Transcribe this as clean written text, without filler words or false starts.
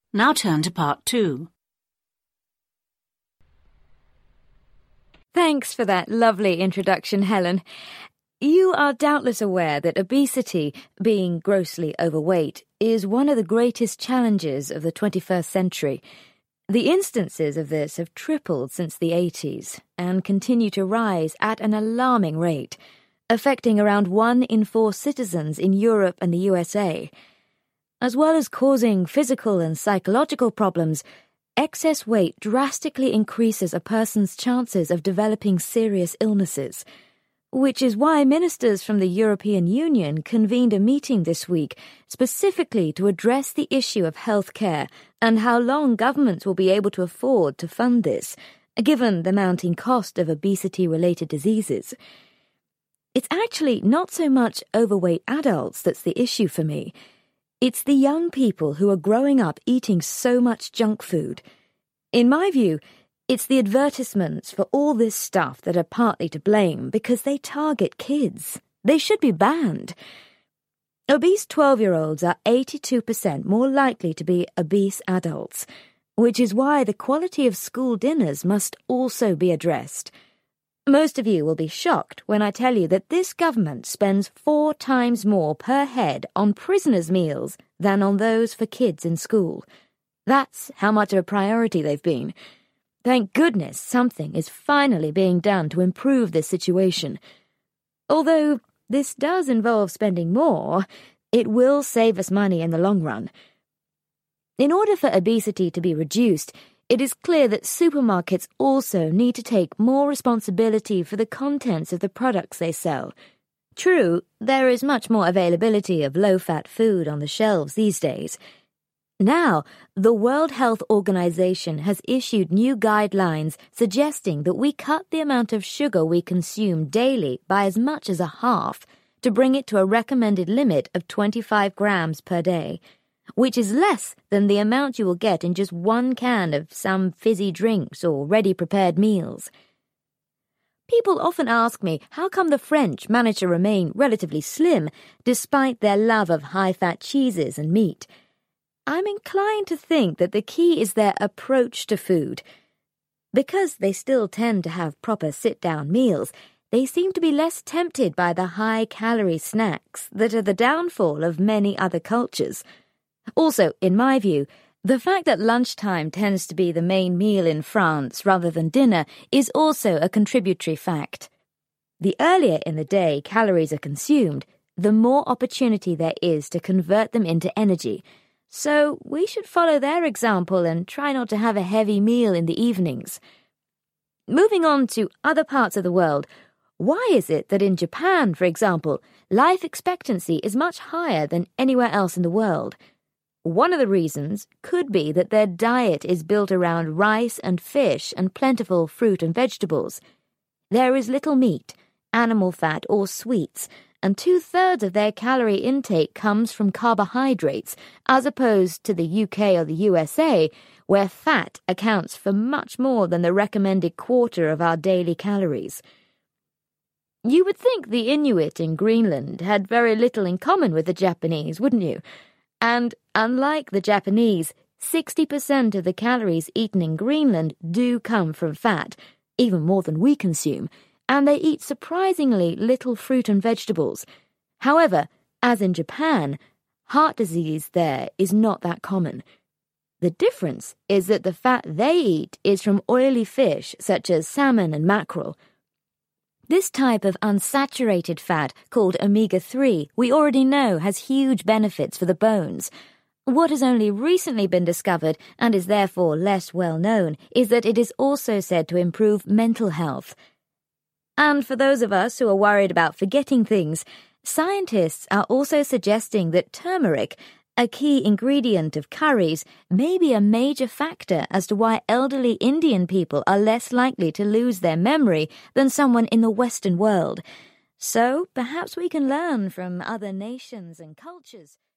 Now turn to part 2. Thanks for that lovely introduction, Helen. You are doubtless aware that obesity, being grossly overweight, is one of the greatest challenges of the 21st century. The instances of this have tripled since the 80s and continue to rise at an alarming rate, affecting around 1 in 4 citizens in Europe and the USA. As well as causing physical and psychological problems, excess weight drastically increases a person's chances of developing serious illnesses, which is why ministers from the European Union convened a meeting this week specifically to address the issue of health care and how long governments will be able to afford to fund this, given the mounting cost of obesity-related diseases. It's actually not so much overweight adults that's the issue for me. It's the young people who are growing up eating so much junk food. In my view, it's the advertisements for all this stuff that are partly to blame because they target kids. They should be banned. Obese 12-year-olds are 82% more likely to be obese adults, which is why the quality of school dinners must also be addressed. Most of you will be shocked when I tell you that this government spends 4 times more per head on prisoners' meals than on those for kids in school. That's how much of a priority they've been. Thank goodness something is finally being done to improve this situation. Although this does involve spending more, it will save us money in the long run. In order for obesity to be reduced, it is clear that supermarkets also need to take more responsibility for the contents of the products they sell. True, there is much more availability of low-fat food on the shelves these days. Now, the World Health Organization has issued new guidelines suggesting that we cut the amount of sugar we consume daily by as much as a half to bring it to a recommended limit of 25 grams per day, which is less than the amount you will get in just 1 can of some fizzy drinks or ready-prepared meals. People often ask me how come the French manage to remain relatively slim despite their love of high-fat cheeses and meat. I'm inclined to think that the key is their approach to food. Because they still tend to have proper sit-down meals, they seem to be less tempted by the high-calorie snacks that are the downfall of many other cultures. Also, in my view, the fact that lunchtime tends to be the main meal in France rather than dinner is also a contributory fact. The earlier in the day calories are consumed, the more opportunity there is to convert them into energy. So we should follow their example and try not to have a heavy meal in the evenings. Moving on to other parts of the world, why is it that in Japan, for example, life expectancy is much higher than anywhere else in the world? One of the reasons could be that their diet is built around rice and fish and plentiful fruit and vegetables. There is little meat, animal fat or sweets, and 2/3 of their calorie intake comes from carbohydrates, as opposed to the UK or the USA, where fat accounts for much more than the recommended 1/4 of our daily calories. You would think the Inuit in Greenland had very little in common with the Japanese, wouldn't you? And unlike the Japanese, 60% of the calories eaten in Greenland do come from fat, even more than we consume, and they eat surprisingly little fruit and vegetables. However, as in Japan, heart disease there is not that common. The difference is that the fat they eat is from oily fish such as salmon and mackerel. This type of unsaturated fat, called omega-3, we already know has huge benefits for the bones. What has only recently been discovered, and is therefore less well known, is that it is also said to improve mental health. And for those of us who are worried about forgetting things, scientists are also suggesting that turmeric, a key ingredient of curries, may be a major factor as to why elderly Indian people are less likely to lose their memory than someone in the Western world. So perhaps we can learn from other nations and cultures.